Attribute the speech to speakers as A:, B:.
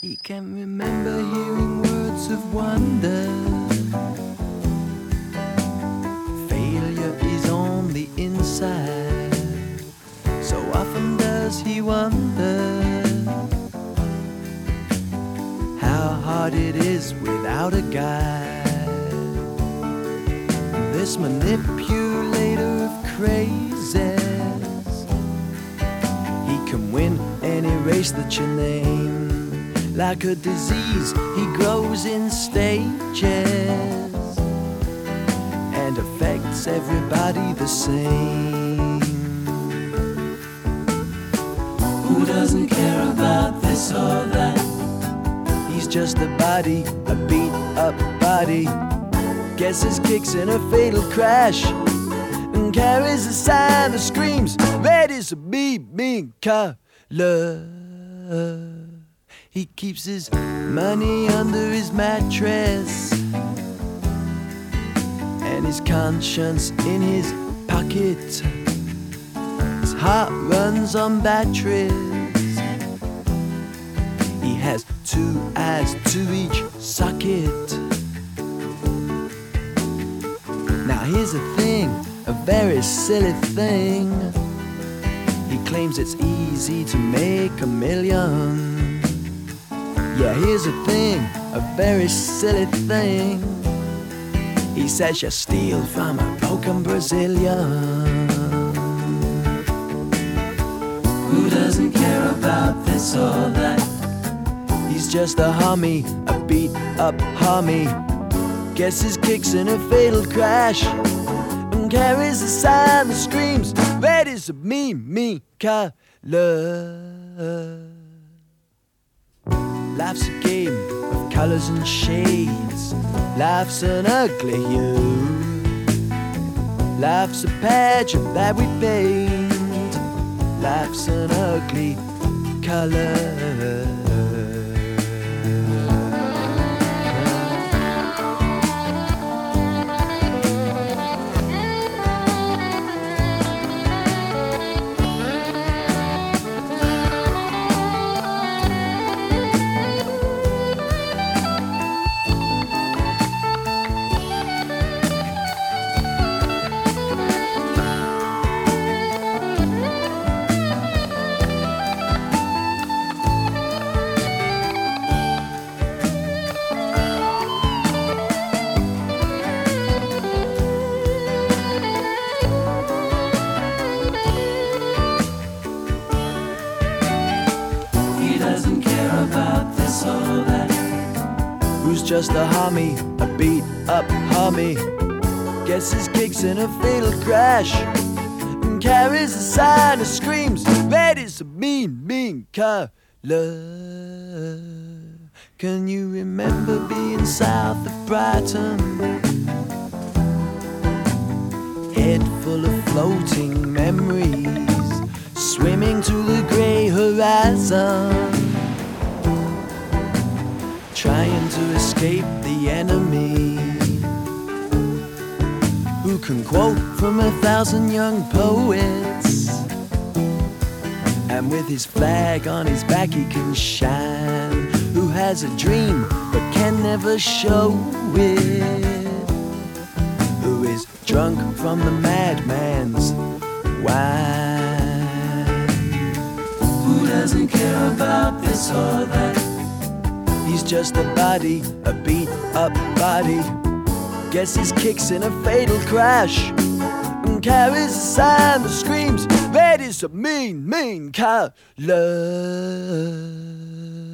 A: He can remember hearing words of wonder. Failure is on the inside. So often does he wonder how hard it is without a guide. This manipulator of crazes, he can win any race that you name. Like a disease, he grows in stages and affects everybody the same. Who doesn't care about this or that? He's just a body, a beat up body. Gets his kicks in a fatal crash and carries a sign that screams, red is a beaming color. He keeps his money under his mattress and his conscience in his pocket. His heart runs on batteries. He has 2 eyes to each socket. Now here's a thing, a very silly thing. He claims it's easy to make a million. Yeah, here's a thing, a very silly thing. He says you steal from a broken Brazilian. Who doesn't care about this or that? He's just a homie, a beat up homie. Gets his kicks in a fatal crash and carries a sign that screams, red is a mean color. Life's a game of colors and shades. Life's an ugly hue. Life's a pageant that we paint. Life's an ugly color. Who's just a homie, a beat up homie. Gets his kicks in a fatal crash and carries a sign that screams, red is a mean color. Can you remember being south of Brighton? Head full of floating memories, swimming to the grey horizon, trying to escape the enemy, who can quote from 1,000 young poets, and with his flag on his back he can shine, who has a dream but can never show it, who is drunk from the madman's wine. Who doesn't care about this or that? He's just a body, a beat up body. Gets his kicks in a fatal crash and carries a sign that screams, red is a mean color.